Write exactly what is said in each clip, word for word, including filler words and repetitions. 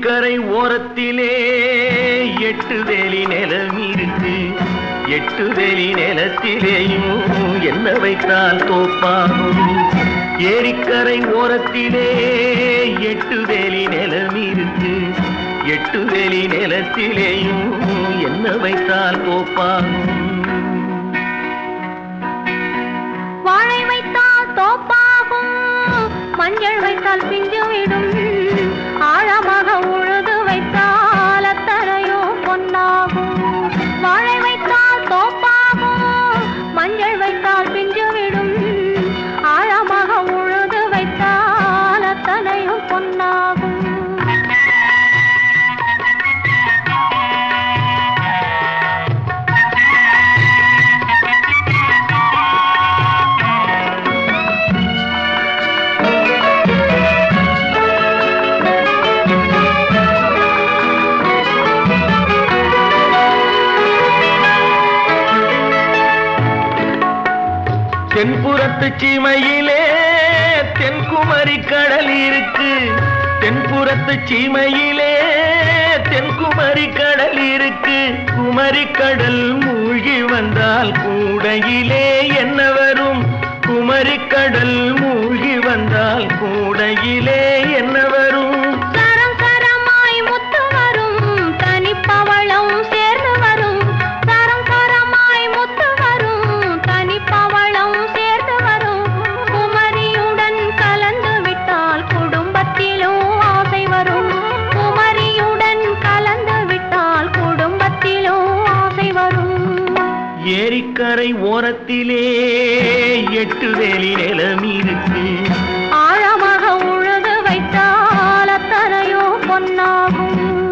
ஏரிக்கரை ஓரத்திலே எட்டு வேலி நிலம் இருக்கு. எட்டு வேலி நிலத்திலேயும் என்ன வைத்தால் தோப்பாகும். ஏரிக்கரை ஓரத்திலே எட்டு வேலி நிலம் இருக்கு. எட்டு வேலி நிலத்திலேயும் என்ன வைத்தால் தோப்பாகும். வாழை வைத்தால் தோப்பாகும், மஞ்சள் வைத்தால் பிஞ்சு விடும். ஆழமாக உழுது வைத்தால் அத்தனையோ பொன்னாகும். வாழை வைத்தால் தோப்பாகும், மஞ்சள் வைத்தால் பிஞ்சு விடும். ஆழமாக உழுது வைத்தால் அத்தனையோ பொன்னாகும். தென்புறத்து சீமையிலே தென்குமரி கடல் இருக்கு. தென்புறத்து சீமையிலே தென்குமரி கடல் இருக்கு. குமரி கடல் மூழ்கி வந்தால் கூடையிலே என்ன வரும். குமரி கடல் மூழ்கி வந்தால் கூடையிலே என்ன வரும். சரம் சரமாய் முத்து வரும், தனிப்பவளம் சேர்ந்து வரும். சரம் சரமாய் முத்து வரும், தனிப்பவளம் சேர்ந்து வரும். குமரியுடன் கலந்து விட்டால் குடும்பத்திலும் ஆசை வரும். குமரியுடன் கலந்து விட்டால் குடும்பத்திலும் ஆசை வரும். ஏரிக்கரை ஓரத்திலே எட்டு வேலி நிலம் இருக்கு. ஆழமாக உழுது வைத்தால் அத்தனையோ பொன்னாகும்.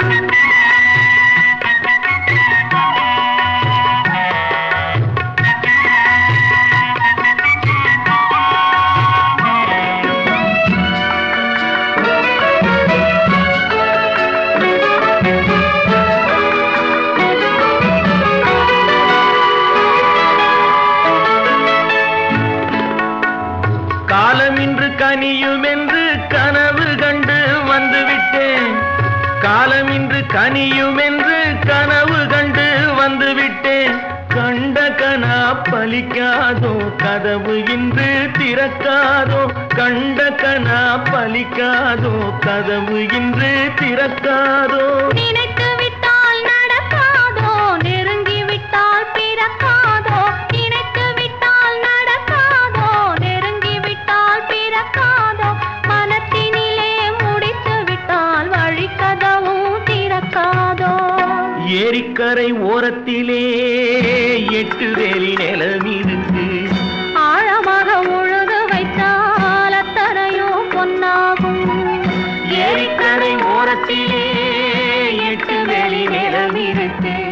காலம் இன்று கனியும் என்று கனவு கண்டு வந்துவிட்டேன். காலம் இன்று கனியும் என்று கனவு கண்டு வந்துவிட்டேன். கண்ட கனா பலிக்காதோ, கதவு இன்று திறக்காதோ. கண்ட கனா பலிக்காதோ, கதவு இன்று திறக்காதோ. நினைத்து விட்டால் நடக்காதோ, நெருங்கி விட்டால் பிறக்காதோ. நினைத்து விட்டால் நடக்காதோ, நெருங்கி விட்டால் பிறக்காதோ. மனத்தினிலே முடித்து விட்டால் வழிக்கதவும் திறக்காதோ. ஏரிக்கரை ஓரத்திலே எட்டு வேலி நிலம் இருக்கு. ஆழமாக உழுது வைத்தால் அத்தனையோ பொன்னாகும். ஏரிக்கரை ஓரத்திலே எட்டு வேலி நிலம் இருக்கு.